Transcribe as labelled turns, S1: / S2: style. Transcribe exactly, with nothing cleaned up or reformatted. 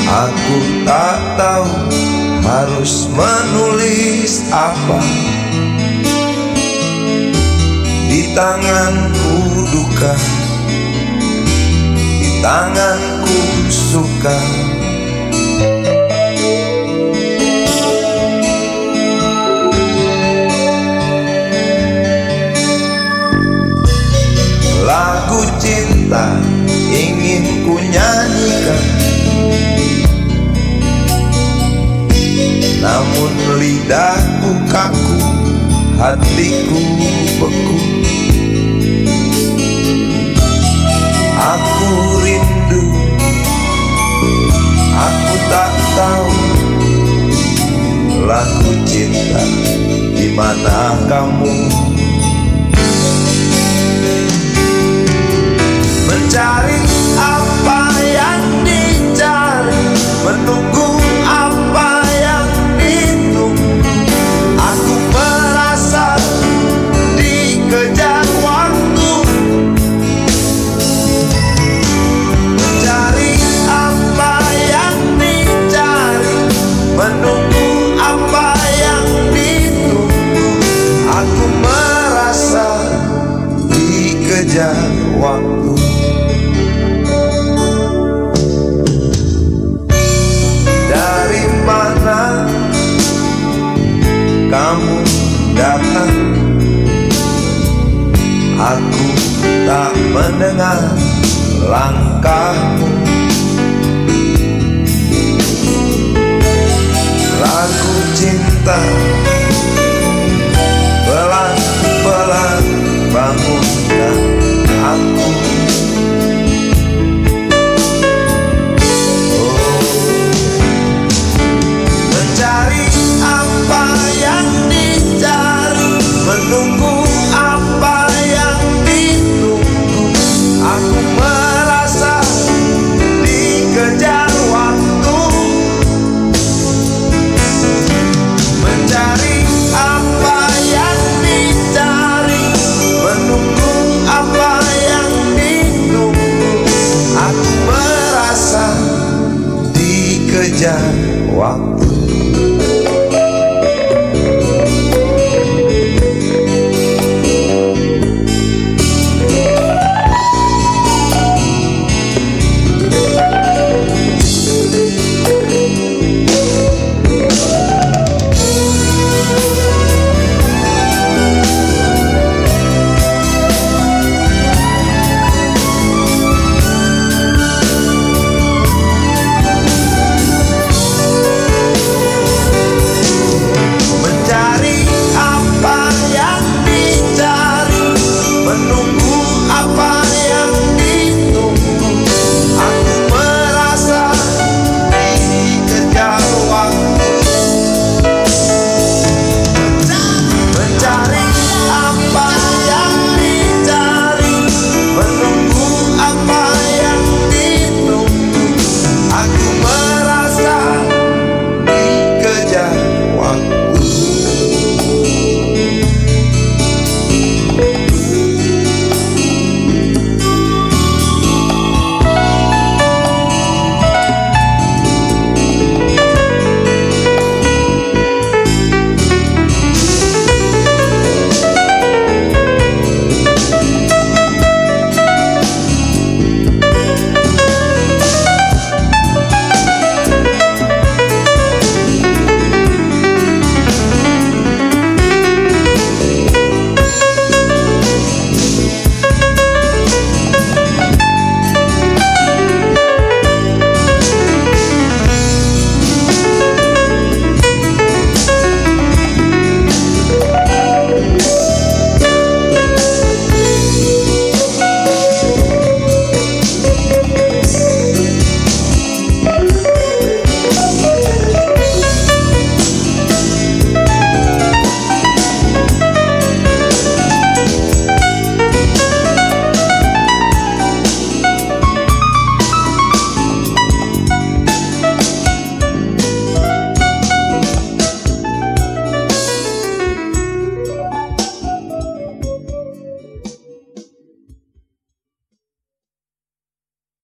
S1: Aku tak tahu harus menulis apa. Di tanganku duka, di tanganku suka. Lagu cinta ingin ku nyanyikan, namun lidahku kaku, hatiku beku. Aku rindu, aku tak tahu lagu cinta, di mana kamu? Mencari apa yang dicari, menunggu apa yang ditunggu. Aku merasa dikejar waktu. Mencari apa yang dicari, menunggu apa yang ditunggu. Aku merasa dikejar waktu. Dari mana kamu datang? Aku tak mendengar langkahmu. Lagu cinta pelan-pelan bangunkan aku. Menunggu apa yang ditunggu. Aku merasa dikejar waktu. Mencari apa yang dicari, menunggu apa yang ditunggu. Aku merasa dikejar waktu.